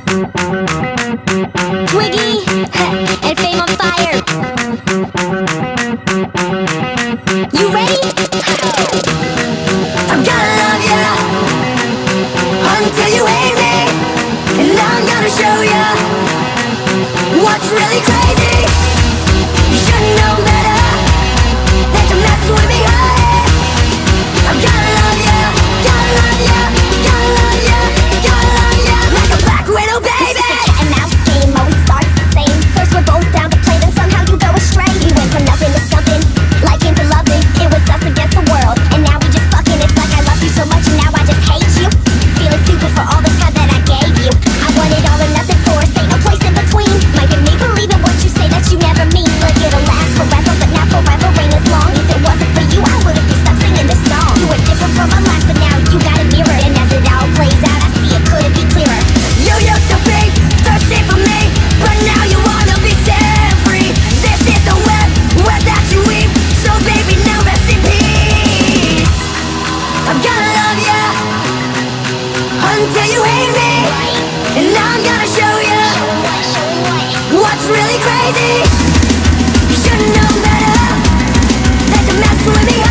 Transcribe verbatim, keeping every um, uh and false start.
Twiggy and Fame on Fire. You ready? I'm gonna love ya until you hate me, and I'm gonna show ya what's really crazy. You should've known better than to mess with me, honey. I'm gonna love ya, gonna love ya, gonna love ya, gonna love ya like a black widow, baby. This is a cat and mouse game, always starts the same. First we're both down to play, then somehow you go astray. You went from nothing to something, like into loving. It was us against the world, and now we just fucking. It's like I love you so much and now I just hate you. Feeling stupid for all the time that I gave you. I want it all or nothing, for us ain't no place in between. Might make me believe in what you say that you never mean. Like it'll last forever, but not forever ain't as long. If it wasn't for you, I wouldn't be stuck singing this song. You were different from my last, but now you got a mirror, and as it all plays out, I see it couldn't be clearer. You used to be thirsty for me, but now you wanna be set free. This is the web, web that you weave. So baby, now rest in peace. I'm gonna love ya until you hate me, and I'm gonna show ya what's really crazy. You should've known better than to mess with me.